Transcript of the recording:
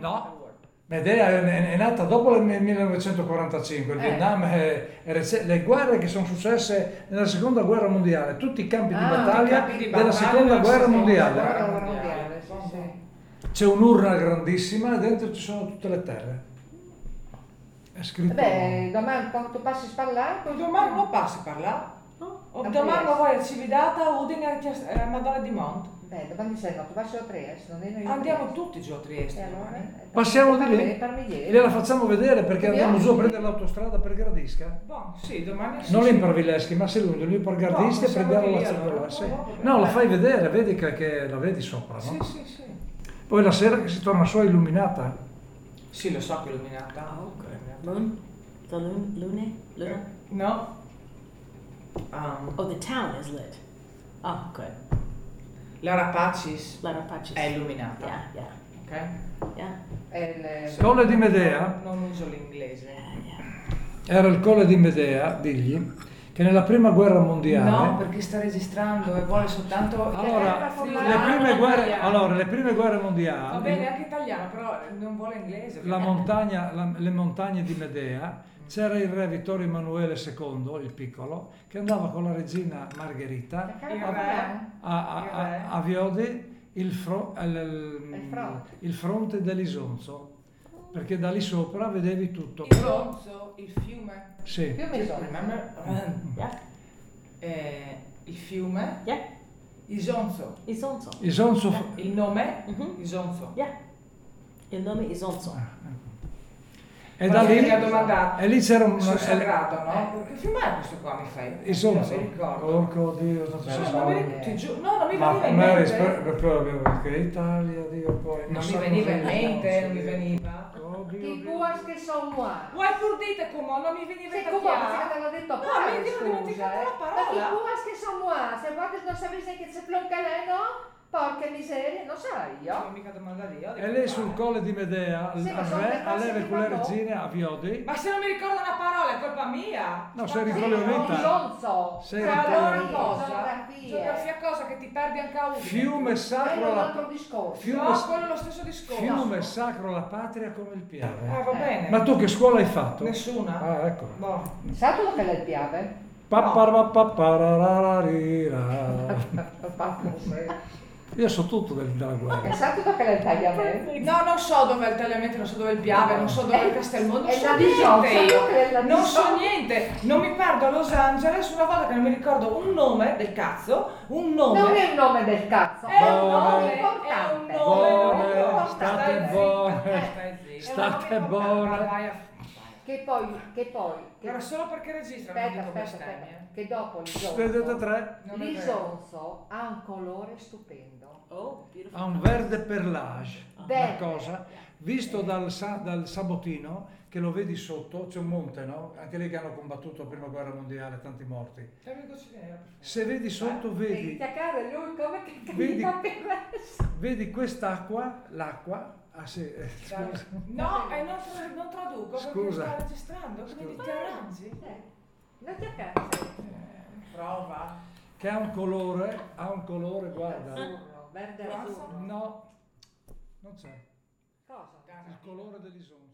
No. Medea è nata dopo il 1945, il Vietnam le guerre che sono successe nella seconda guerra mondiale, tutti i campi di battaglia della seconda guerra mondiale. C'è un'urna grandissima e dentro ci sono tutte le terre. È scritto. Domani quando passi a parlare? Domani non passi a parlare. Domani voi ci data Udine a Madonna di Monte. Domani sei tu passi a Trieste, non è andiamo tutti giù a Trieste. Passiamo di lì? Gliela facciamo vedere perché andiamo giù a prendere l'autostrada per Gradisca. Sì, domani non in per Vileschi, ma se lui per Gradisca e prendiamo la circolare. No, la fai vedere, vedi che la vedi sopra, no? Sì. Poi la sera che si torna su è illuminata. Sì, lo so che è illuminata. Moon? The Luna? No. The town is lit. Oh, good. La Rapacis Rapacis è illuminata. Yeah. Ok? Yeah. Colle di Medea. Non uso l'inglese. Era il Colle di Medea, digli, che nella prima guerra mondiale. No, perché sta registrando e vuole soltanto. Allora, le prime guerre mondiali. Va bene, anche italiano, però non vuole inglese. Le montagne di Medea. C'era il re Vittorio Emanuele II, il piccolo, che andava con la regina Margherita a Viodi il fronte dell'Isonzo, perché da lì sopra vedevi tutto. Isonzo, il fiume. Sì. Il fiume. Yeah. Isonzo. Il nome? Isonzo. Yeah. Il nome Isonzo. E da lì, e lì c'era un sagrato, no? Che fiume è questo qua, mi fai? Isonzo. Non mi ricordo. Porco Dio, non mi veniva in mente. Che Italia, Dio, poi. Non mi veniva in mente, non mi veniva. Che buas che sono qua. Vuoi pur dite come non mi veniva in mente. Come te l'ho detto prima, scusa. Ma che buas che sono qua? Se guardi non sapessi che c'è plonca lei, no? Porca miseria, non sarà io. Non mica domandare io. E lei sul Colle di Medea, al re, alleve con le regine a Viodi. Ma se non mi ricordo una parola è colpa mia. No, sei ricoglionita. Isonzo. Allora geografia cosa che ti perdi anche a Udine. Fiume sacro un altro discorso. Quello è lo stesso discorso. Fiume sacro alla patria come il Piave. Va bene. Ma tu che scuola hai fatto? Nessuna. Ah, ecco. Sai tu che è il Piave? Io so tutto della guerra. Sai tu che è il tagliamento? No, non so dove è il tagliamento, non so dove è il Piave, non so dove è il Castelmondo, non so niente non so niente. Non mi perdo a Los Angeles una volta che non mi ricordo un nome del cazzo, un nome. Non è il nome del cazzo, è un nome importante. State buone. Che poi era solo perché registrano. Aspetta, che dopo l'Isonzo ha un colore stupendo. Ha un verde perlage, una cosa, visto dal Sabotino, che lo vedi sotto, c'è un monte, no? Anche lì che hanno combattuto la prima guerra mondiale, tanti morti. Se vedi sotto vedi quest'acqua, l'acqua. Ah sì, scusa. No, non traduco perché sta registrando, quindi ti arrangi. Non ti accanti. Prova. Che ha un colore, guarda. Azzurro, verde azzurro. No, non c'è. Cosa? Il colore dell'Isonzo.